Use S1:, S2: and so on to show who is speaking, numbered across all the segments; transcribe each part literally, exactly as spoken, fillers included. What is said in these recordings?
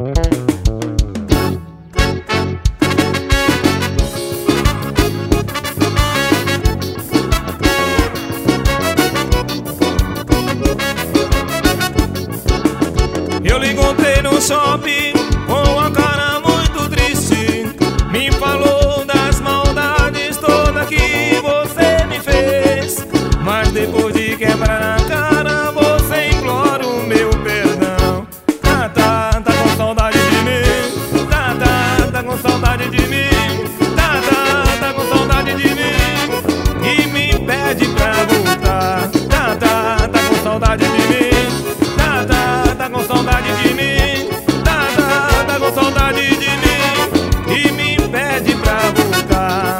S1: Eu lhe encontrei no shopping com a cara muito triste. Me falou das maldades todas que você me fez, mas depois de quebrar a cara você implora o meu perdão. Tá, tá, tá com saudade de mim. Tá, tá, tá com saudade de mim. Tá, tá, tá com saudade de mim. E me pede pra voltar. Tá, tá, tá com saudade de mim. Tá, tá, tá com saudade de mim. Tá, tá, tá com saudade de mim. E me pede pra voltar.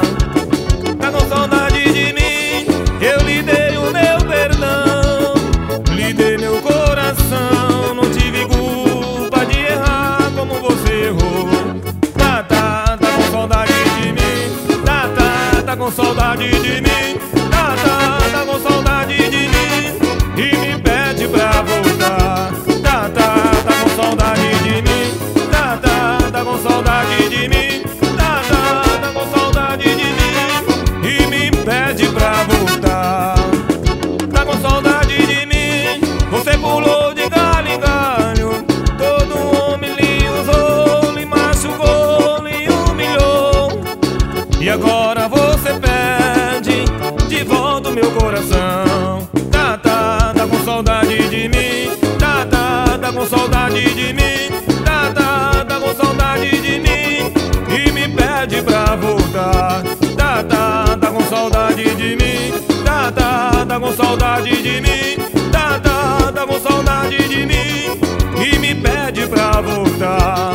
S1: Tá com saudade de mim. Eu lhe dei o meu perdão, lhe dei meu coração. Não tive culpa de errar como você errou. Tá, tá, tá com saudade de mim. Tá, tá, tá com saudade de mim. Tá, tá, tá com saudade de mim. E me pede pra voltar. Tá, tá, tá com saudade de mim. Tá, tá, tá com saudade de mim. Tá, tá, tá com saudade de mim. E me pede pra voltar. Tá com saudade de mim. Você pulou de galho em galho. Todo homem lhe usou, lhe machucou, lhe humilhou. E agora você pede de volta o meu coração. Tá, tá, tá com saudade de mim. Tá, tá, tá com saudade de mim. Tá, tá, tá com saudade de mim. E me pede pra voltar. Tá, tá, tá com saudade de mim. Tá, tá, tá com saudade de mim. Tá, tá, tá com saudade de mim. E me pede pra voltar.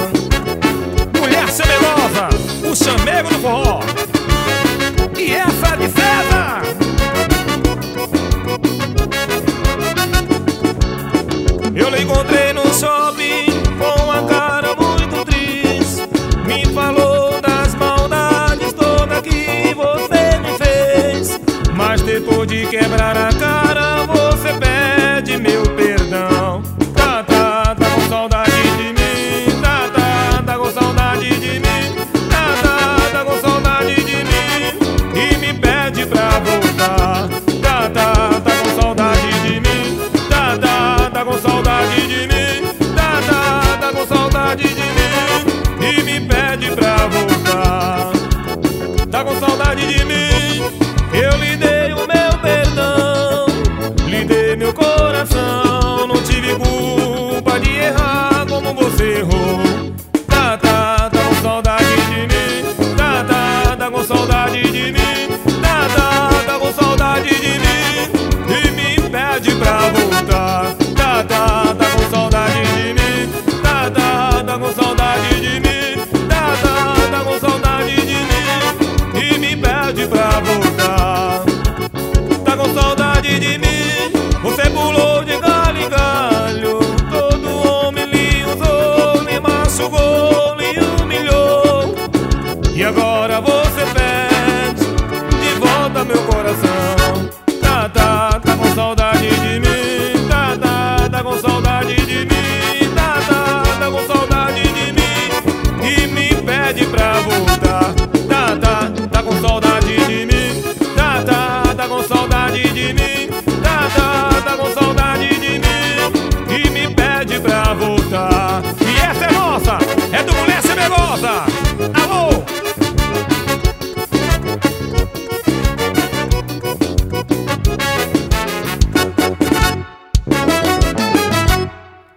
S1: Mulher Semerosa, o chamego do forró. E essa de César. Eu lhe encontrei no shopping com a cara muito triste. Me falou das maldades todas que você me fez, mas depois de quebrar a cara você pede meu perdão. Tá, tá, tá com saudade de mim. Tá, tá, tá com saudade de mim. Tá, tá, tá com saudade de mim. E me pede pra voltar. Tá, tá, tá com saudade de mim. Tá, tá, tá com saudade de mim. Tá, tá, tá com saudade de mim. E me pede pra voltar. Tá com saudade de mim. Eu lhe dei o meu perdão, lhe dei meu coração. Não tive culpa de errar como você errou. Tá, tá, tá com saudade de mim. Tá, tá, tá com saudade de mim. Tá, tá, tá com saudade de mim. E me pede pra voltar. Tá, tá, tá com saudade de mim. Tá, tá, tá com saudade de mim. Tá, tá, tá com saudade de mim. E me pede pra voltar. Tá com saudade de mim. Você pulou de galho em galho. Todo homem lhe usou, lhe machucou, lhe humilhou. E agora você pede de volta meu coração. Tá, tá, tá com saudade de mim. Tá, tá, tá com saudade de mim. Tá, tá, tá com saudade de mim. E me pede pra voltar. Tá, tá, tá com saudade de mim. Tá, tá, tá com saudade de mim. Tá, tá, tá com saudade de mim. E me pede pra voltar. E essa é nossa, é do Mulher Semerosa. Alô!